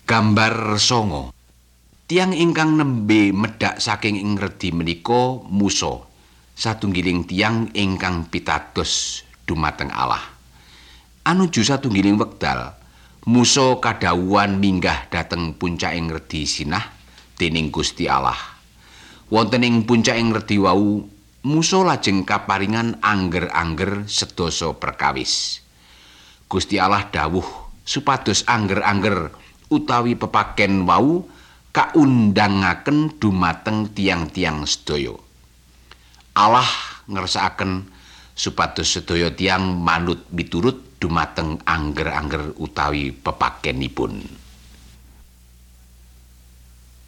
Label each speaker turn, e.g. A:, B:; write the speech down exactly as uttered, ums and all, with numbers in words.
A: Gambar songo. Tiang ingkang nembe medhak saking ing redi menika Musa, satunggiling tiang ingkang pitados dumateng Allah. Anuju satunggiling wekdal, Musa kadhawuhan minggah dhateng puncaking redi Sinah dening Gusti Allah. Wonten ing puncaking redi wau, Musa lajeng kaparingan angger-angger sedasa perkawis. Gusti Allah dawuh supados angger-angger utawi pepaken wau kaundangaken dumateng tiang-tiang sedaya. Allah ngersakaken supados sedaya tiang manut miturut dumateng angger-angger utawi pepakenipun.